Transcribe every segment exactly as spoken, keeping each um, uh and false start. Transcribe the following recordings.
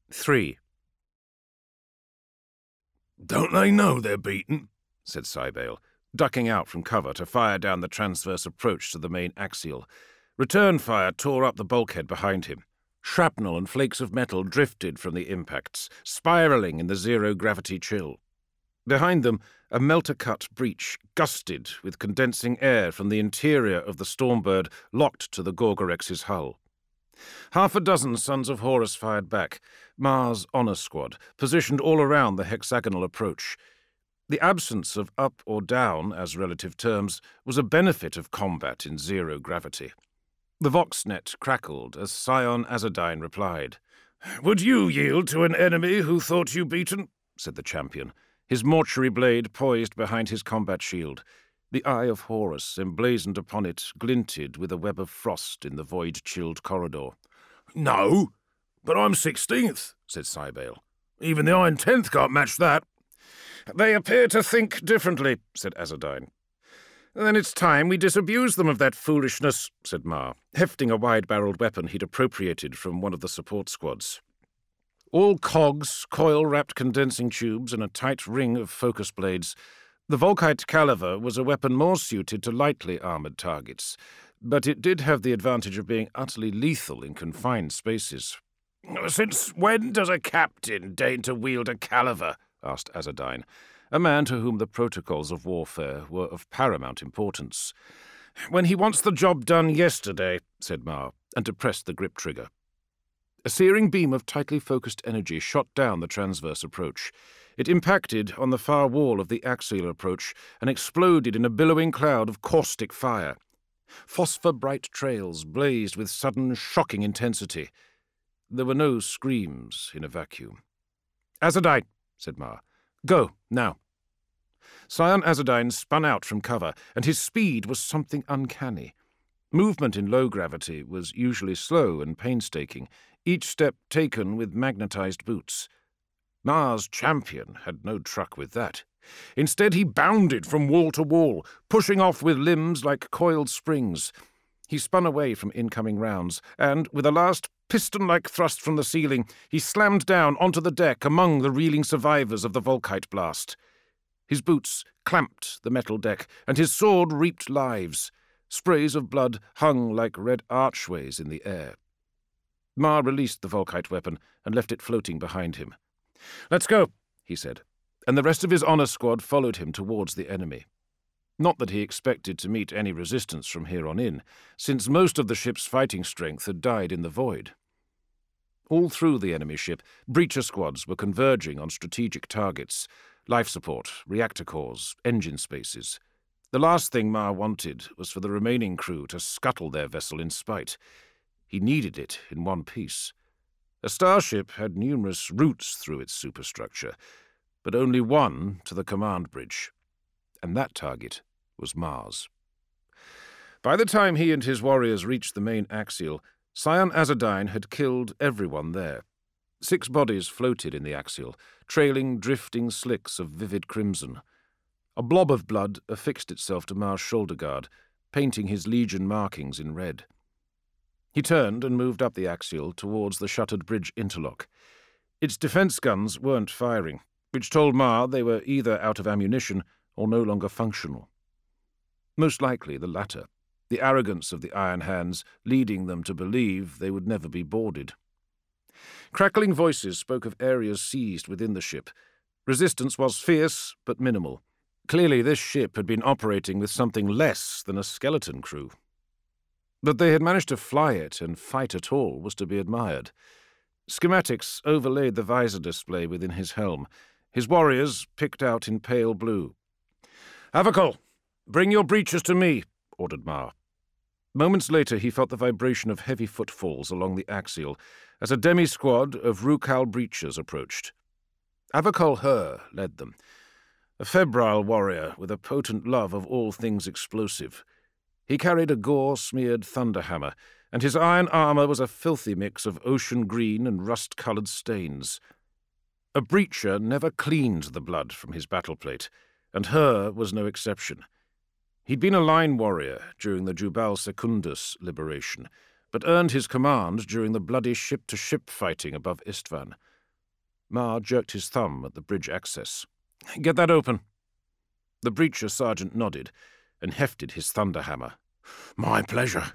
Three. "Don't they know they're beaten?" said Cybele, ducking out from cover to fire down the transverse approach to the main axial. Return fire tore up the bulkhead behind him. Shrapnel and flakes of metal drifted from the impacts, spiralling in the zero-gravity chill. Behind them, a melter-cut breach gusted with condensing air from the interior of the Stormbird locked to the Gorgorex's hull. Half a dozen Sons of Horus fired back, Mars' honor squad, positioned all around the hexagonal approach. The absence of up or down, as relative terms, was a benefit of combat in zero gravity. The Voxnet crackled as Scion Azzadine replied. "Would you yield to an enemy who thought you beaten?" said the champion, his mortuary blade poised behind his combat shield. The eye of Horus, emblazoned upon it, glinted with a web of frost in the void-chilled corridor. "No, but I'm sixteenth, said Cybele. "Even the Iron Tenth can't match that." "They appear to think differently," said Azzadine. "Then it's time we disabuse them of that foolishness," said Mar, hefting a wide-barreled weapon he'd appropriated from one of the support squads. All cogs, coil-wrapped condensing tubes, and a tight ring of focus blades, the Volkite Caliver was a weapon more suited to lightly armoured targets, but it did have the advantage of being utterly lethal in confined spaces. "Since when does a captain deign to wield a Caliver?" asked Azzadine, a man to whom the protocols of warfare were of paramount importance. "When he wants the job done yesterday," said Mar, and depressed the grip trigger. A searing beam of tightly focused energy shot down the transverse approach. It impacted on the far wall of the axial approach and exploded in a billowing cloud of caustic fire. Phosphor-bright trails blazed with sudden, shocking intensity. There were no screams in a vacuum. "Azzadine," said Mar. "Go, now." Scion Azzadine spun out from cover, and his speed was something uncanny. Movement in low gravity was usually slow and painstaking, each step taken with magnetized boots. Mars' champion had no truck with that. Instead, he bounded from wall to wall, pushing off with limbs like coiled springs. He spun away from incoming rounds, and, with a last piston-like thrust from the ceiling, he slammed down onto the deck among the reeling survivors of the Volkite blast. His boots clamped the metal deck, and his sword reaped lives. Sprays of blood hung like red archways in the air. Mar released the Volkite weapon and left it floating behind him. "Let's go," he said, and the rest of his honor squad followed him towards the enemy. Not that he expected to meet any resistance from here on in, since most of the ship's fighting strength had died in the void. All through the enemy ship, breacher squads were converging on strategic targets: life support, reactor cores, engine spaces. The last thing Mar wanted was for the remaining crew to scuttle their vessel in spite. He needed it in one piece. A starship had numerous routes through its superstructure, but only one to the command bridge, and that target was Mars. By the time he and his warriors reached the main axial, Scion Azzadine had killed everyone there. Six bodies floated in the axial, trailing drifting slicks of vivid crimson. A blob of blood affixed itself to Mars' shoulder guard, painting his legion markings in red. He turned and moved up the axial towards the shuttered bridge interlock. Its defense guns weren't firing, which told Mar they were either out of ammunition or no longer functional. Most likely the latter, the arrogance of the Iron Hands leading them to believe they would never be boarded. Crackling voices spoke of areas seized within the ship. Resistance was fierce but minimal. Clearly this ship had been operating with something less than a skeleton crew. That they had managed to fly it and fight at all was to be admired. Schematics overlaid the visor display within his helm. His warriors picked out in pale blue. "Avakol, bring your breaches to me," ordered Mar. Moments later he felt the vibration of heavy footfalls along the axial as a demi-squad of Rukal breachers approached. Avakol Her led them, a febrile warrior with a potent love of all things explosive. He carried a gore-smeared thunderhammer, and his iron armour was a filthy mix of ocean green and rust-coloured stains. A breacher never cleaned the blood from his battleplate, and Her was no exception. He'd been a line warrior during the Jubal Secundus liberation, but earned his command during the bloody ship-to-ship fighting above Istvan. Mar jerked his thumb at the bridge access. "Get that open." The breacher sergeant nodded and hefted his thunderhammer. "My pleasure."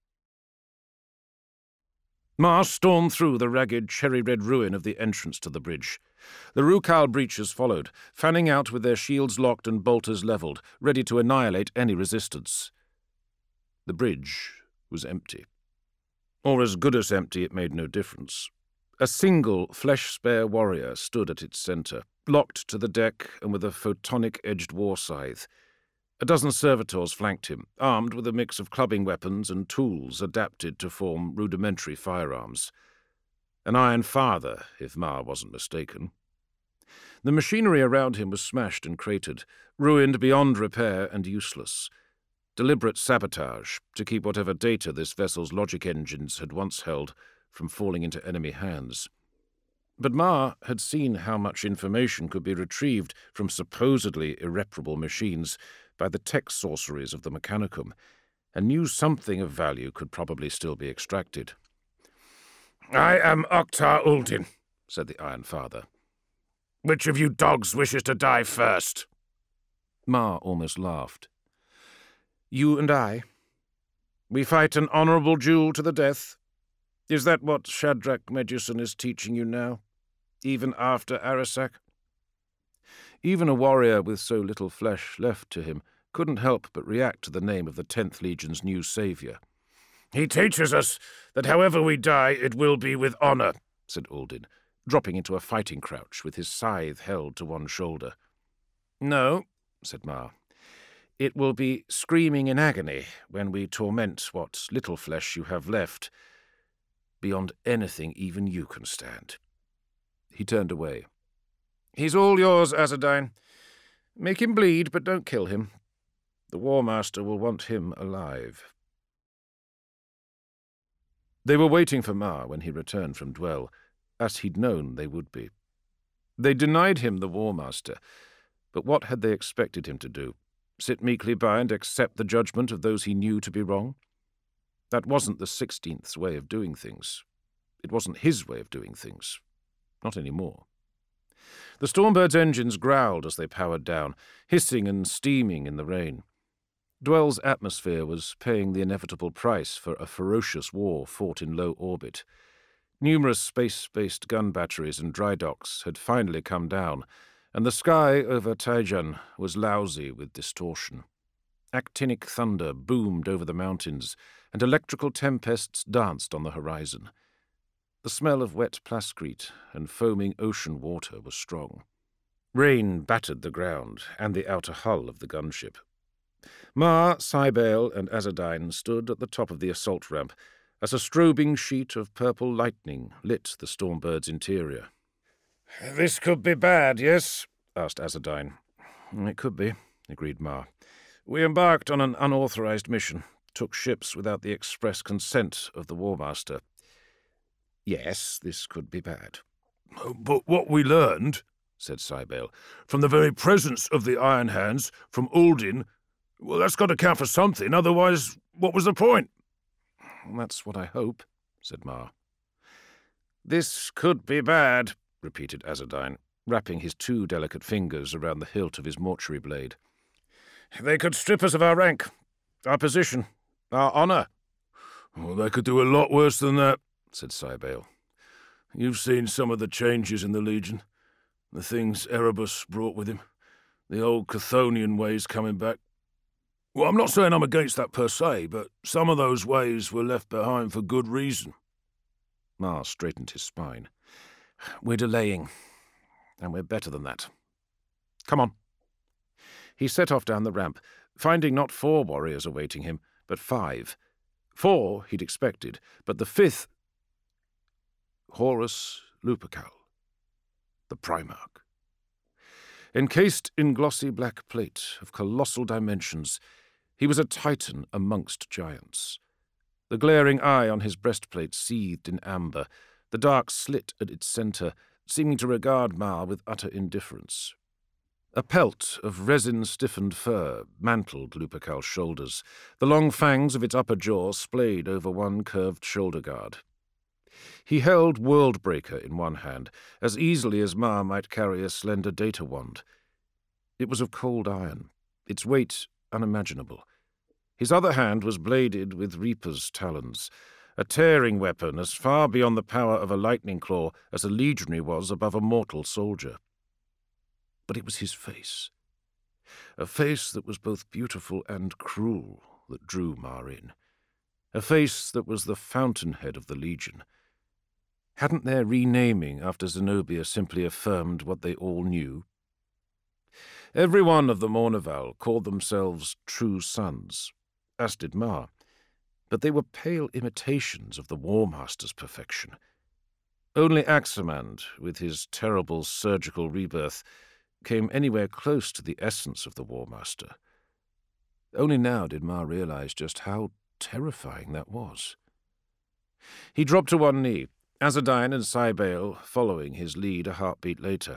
Mar stormed through the ragged cherry-red ruin of the entrance to the bridge. The Rukal breachers followed, fanning out with their shields locked and bolters levelled, ready to annihilate any resistance. The bridge was empty. Or as good as empty, it made no difference. A single flesh-spare warrior stood at its centre, locked to the deck and with a photonic-edged war scythe. A dozen servitors flanked him, armed with a mix of clubbing weapons and tools adapted to form rudimentary firearms. An Iron Father, if Mar wasn't mistaken. The machinery around him was smashed and cratered, ruined beyond repair and useless. Deliberate sabotage to keep whatever data this vessel's logic engines had once held from falling into enemy hands. But Mar had seen how much information could be retrieved from supposedly irreparable machines by the tech sorceries of the Mechanicum, and knew something of value could probably still be extracted. "I am Oktar Uldin," said the Iron Father. "Which of you dogs wishes to die first?" Mar almost laughed. "You and I. We fight an honourable duel to the death. Is that what Shadrach Medusan is teaching you now, even after Arasak?" Even a warrior with so little flesh left to him couldn't help but react to the name of the tenth Legion's new saviour. "He teaches us that however we die, it will be with honour," said Uldin, dropping into a fighting crouch with his scythe held to one shoulder. "No," said Mar. "It will be screaming in agony when we torment what little flesh you have left, beyond anything even you can stand." He turned away. "He's all yours, Azzadine. Make him bleed, but don't kill him. The War Master will want him alive." They were waiting for Mar when he returned from Dwell, as he'd known they would be. They denied him the War Master, but what had they expected him to do? Sit meekly by and accept the judgment of those he knew to be wrong? That wasn't the Sixteenth's way of doing things. It wasn't his way of doing things. Not anymore. The Stormbird's engines growled as they powered down, hissing and steaming in the rain. Dwell's atmosphere was paying the inevitable price for a ferocious war fought in low orbit. Numerous space-based gun batteries and dry docks had finally come down, and the sky over Taijan was lousy with distortion. Actinic thunder boomed over the mountains, and electrical tempests danced on the horizon. The smell of wet plascrete and foaming ocean water was strong. Rain battered the ground and the outer hull of the gunship. Mar, Cybele, and Azzadine stood at the top of the assault ramp as a strobing sheet of purple lightning lit the Stormbird's interior. "This could be bad, yes?" asked Azzadine. "It could be," agreed Mar. "We embarked on an unauthorized mission, took ships without the express consent of the War Master. Yes, this could be bad." "But what we learned," said Cybele, "from the very presence of the Iron Hands, from Uldin, well, that's got to count for something, otherwise what was the point?" "That's what I hope," said Mar. "This could be bad," repeated Azzadine, wrapping his two delicate fingers around the hilt of his mortuary blade. "They could strip us of our rank, our position, our honour." "Well, they could do a lot worse than that," said Cybele. "You've seen some of the changes in the Legion, the things Erebus brought with him, the old Chthonian ways coming back. Well, I'm not saying I'm against that per se, but some of those ways were left behind for good reason." Mar straightened his spine. "We're delaying, and we're better than that. Come on." He set off down the ramp, finding not four warriors awaiting him, but five. Four he'd expected, but the fifth— Horus Lupercal, the Primarch. Encased in glossy black plate of colossal dimensions, he was a titan amongst giants. The glaring eye on his breastplate seethed in amber, the dark slit at its centre seeming to regard Mar with utter indifference. A pelt of resin-stiffened fur mantled Lupercal's shoulders, the long fangs of its upper jaw splayed over one curved shoulder guard. He held Worldbreaker in one hand, as easily as Ma might carry a slender data wand. It was of cold iron, its weight unimaginable. His other hand was bladed with Reaper's talons, a tearing weapon as far beyond the power of a lightning claw as a legionary was above a mortal soldier. But it was his face, a face that was both beautiful and cruel, that drew Ma in, a face that was the fountainhead of the Legion. Hadn't their renaming after Zenobia simply affirmed what they all knew? Every one of the Mournival called themselves true sons, as did Ma, but they were pale imitations of the War Master's perfection. Only Aximand, with his terrible surgical rebirth, came anywhere close to the essence of the War Master. Only now did Ma realize just how terrifying that was. He dropped to one knee, Azzadine and Cybele following his lead a heartbeat later.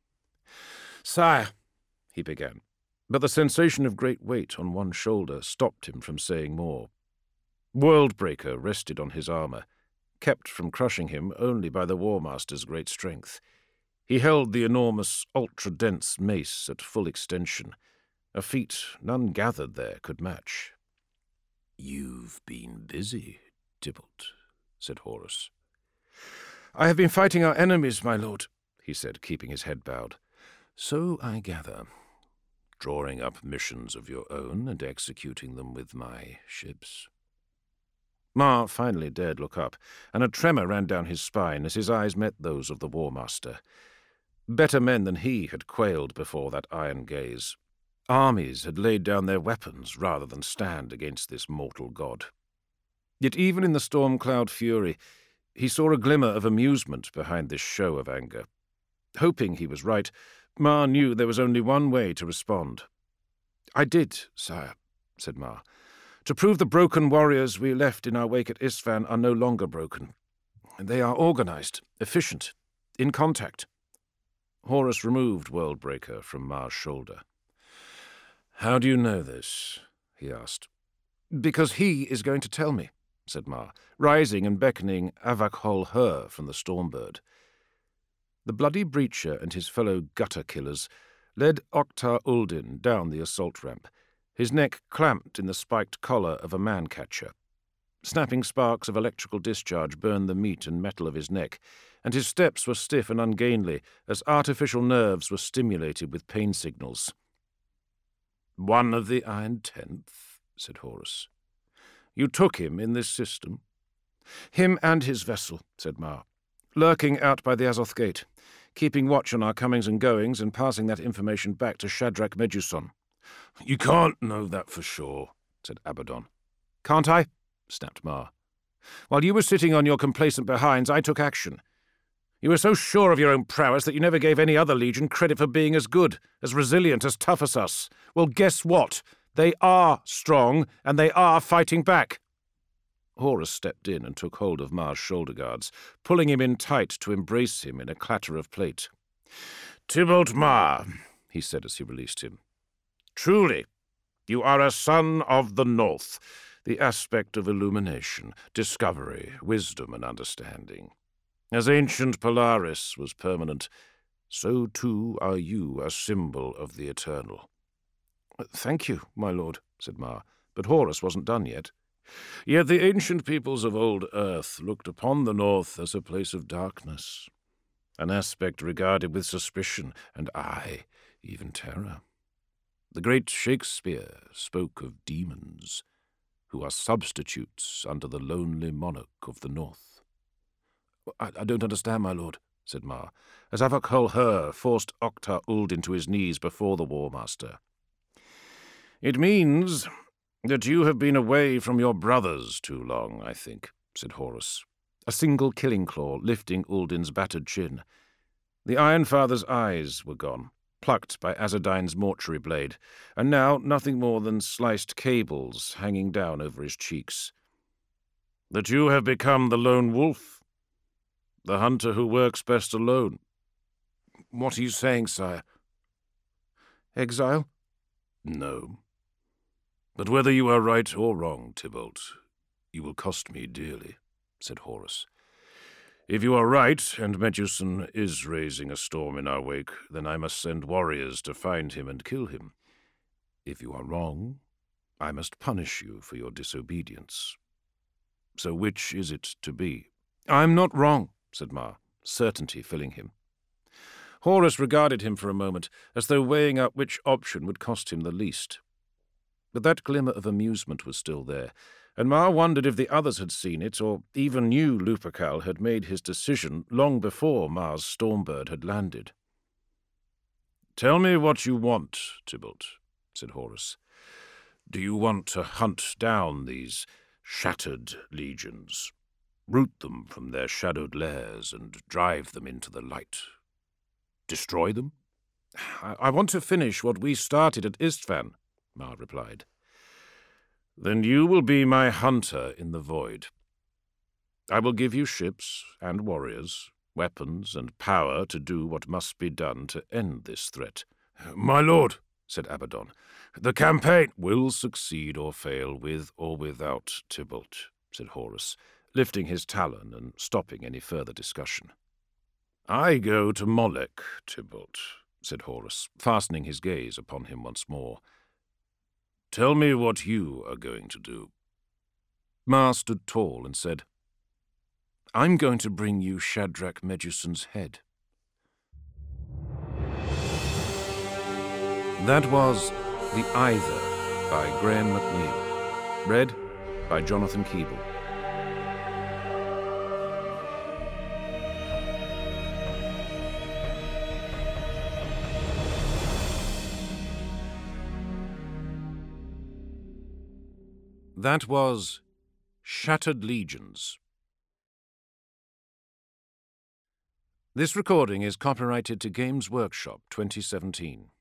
"Sire," he began, but the sensation of great weight on one shoulder stopped him from saying more. Worldbreaker rested on his armor, kept from crushing him only by the War Master's great strength. He held the enormous, ultra-dense mace at full extension, a feat none gathered there could match. "You've been busy, Tybalt," said Horus. "I have been fighting our enemies, my lord," he said, keeping his head bowed. "So I gather. Drawing up missions of your own and executing them with my ships." Ma finally dared look up, and a tremor ran down his spine as his eyes met those of the War Master. Better men than he had quailed before that iron gaze. Armies had laid down their weapons rather than stand against this mortal god. Yet even in the storm-cloud fury, he saw a glimmer of amusement behind this show of anger. Hoping he was right, Ma knew there was only one way to respond. "I did, sire," said Ma. "To prove the broken warriors we left in our wake at Isfahan are no longer broken. They are organized, efficient, in contact." Horus removed Worldbreaker from Ma's shoulder. "How do you know this?" he asked. "Because he is going to tell me," said Ma, rising and beckoning Avakhol Her from the Stormbird. The Bloody Breacher and his fellow gutter-killers led Oktar Uldin down the assault ramp, his neck clamped in the spiked collar of a man-catcher. Snapping sparks of electrical discharge burned the meat and metal of his neck, and his steps were stiff and ungainly as artificial nerves were stimulated with pain signals. "One of the Iron Tenth," said Horus. "You took him in this system?" "Him and his vessel," said Ma, "lurking out by the Azoth Gate, keeping watch on our comings and goings and passing that information back to Shadrach Meduson." "You can't know that for sure," said Abaddon. "Can't I?" snapped Ma. "While you were sitting on your complacent behinds, I took action. You were so sure of your own prowess that you never gave any other legion credit for being as good, as resilient, as tough as us. Well, guess what? They are strong, and they are fighting back." Horus stepped in and took hold of Ma's shoulder guards, pulling him in tight to embrace him in a clatter of plate. "Tybalt Ma," he said as he released him. "Truly, you are a son of the North, the aspect of illumination, discovery, wisdom, and understanding. As ancient Polaris was permanent, so too are you a symbol of the eternal." "Thank you, my lord," said Ma, but Horus wasn't done yet. "Yet the ancient peoples of old Earth looked upon the North as a place of darkness, an aspect regarded with suspicion, and aye, even terror. The great Shakespeare spoke of demons, who are substitutes under the lonely monarch of the North." I, I don't understand, my lord," said Ma, as Avakhol Her forced Oktar Uldin to his knees before the War Master. "It means that you have been away from your brothers too long, I think," said Horus, a single killing claw lifting Uldin's battered chin. The Iron Father's eyes were gone, plucked by Azzadine's mortuary blade, and now nothing more than sliced cables hanging down over his cheeks. "That you have become the lone wolf, the hunter who works best alone." "What are you saying, sire?" "Exile?" "No. But whether you are right or wrong, Tybalt, you will cost me dearly," said Horus. If you are right, and Meduson is raising a storm in our wake, then I must send warriors to find him and kill him. If you are wrong, I must punish you for your disobedience. So which is it to be?" "I'm not wrong," said Mar, certainty filling him. Horus regarded him for a moment, as though weighing up which option would cost him the least. But that glimmer of amusement was still there, and Mar wondered if the others had seen it, or even knew Lupercal had made his decision long before Mar's Stormbird had landed. "Tell me what you want, Tybalt," said Horus. "Do you want to hunt down these shattered legions, root them from their shadowed lairs, and drive them into the light? Destroy them?" I, I want to finish what we started at Istvan," Mar replied. "Then you will be my hunter in the void. I will give you ships and warriors, weapons and power to do what must be done to end this threat." "My lord," said Abaddon, "the campaign—" "Will succeed or fail with or without Tybalt," said Horus, lifting his talon and stopping any further discussion. "I go to Molech, Tybalt," said Horus, fastening his gaze upon him once more. "Tell me what you are going to do." Mar stood tall and said, "I'm going to bring you Shadrach Meduson's head." That was The Either by Graham McNeill, read by Jonathan Keeble. That was Shattered Legions. This recording is copyrighted to Games Workshop twenty seventeen.